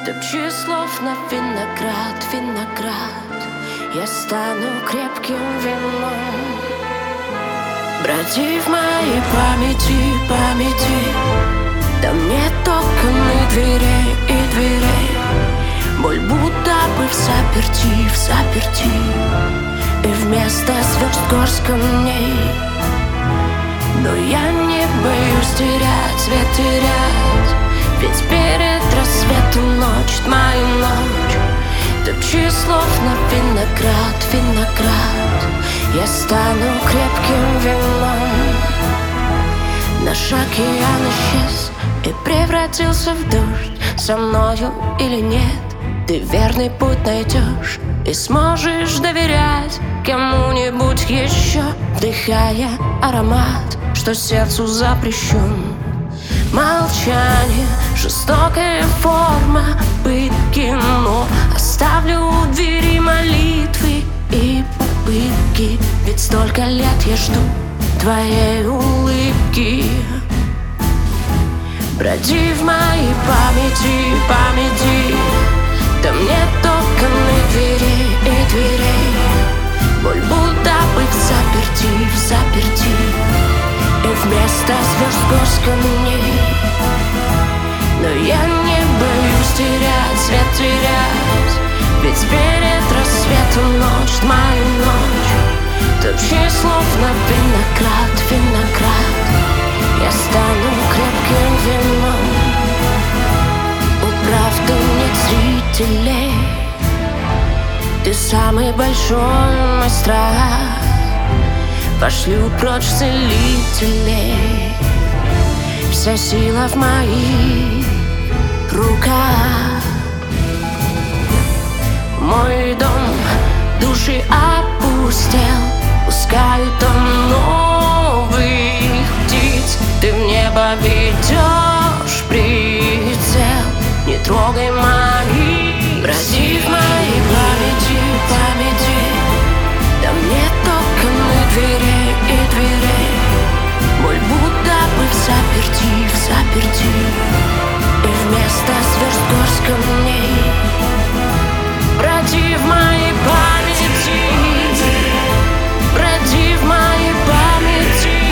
Топчи слов на виноград, виноград. Я стану крепким вином. Броди в моей памяти, памяти. Там нет окон и дверей, и дверей. Боль будто бы в заперти. И вместо звезд горсть камней. Но я не боюсь терять, свет терять. Ведь перед рассветом ночь, мою ночь. Топчи слов на виноград, виноград. Я стану крепким вином. Наш океан исчез и превратился в дождь. Со мною или нет, ты верный путь найдешь и сможешь доверять кому-нибудь еще, вдыхая аромат, что сердцу запрещен. Молчание, жестокая форма пытки, но оставлю у двери молитвы и попытки. Ведь столько лет я жду твоей улыбки. Броди в моей памяти, памяти. Там нет окон и дверей. Боль будто бы в заперти. И вместо звезд горсть камней. Но я не боюсь терять, свет терять. Ведь перед рассветом ночь, мою ночь. Топчи слов на виноград, виноград. Я стану крепким вином. У правды нет зрителей. Ты самый большой мой страх. Пошлю прочь целителей. Вся сила в моих руках. Мой дом души опустел. Пускают там новых птиц. Ты в небо ведешь прицел. Не трогай мои. Броди в моей памяти, памяти. Там нет окон и дверей. Боль будто бы в заперти. И вместо звезд горсть камней. Броди в моей памяти. Броди в моей памяти.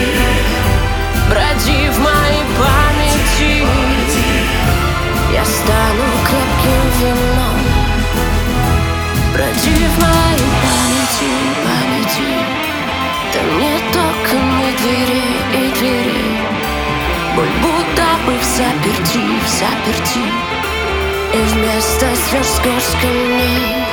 Броди в моей памяти. Я стану крепким вином. Броди в моей памяти. Там нет окон и дверей. Боль будто бы в заперти. И вместо звезд горсть камней.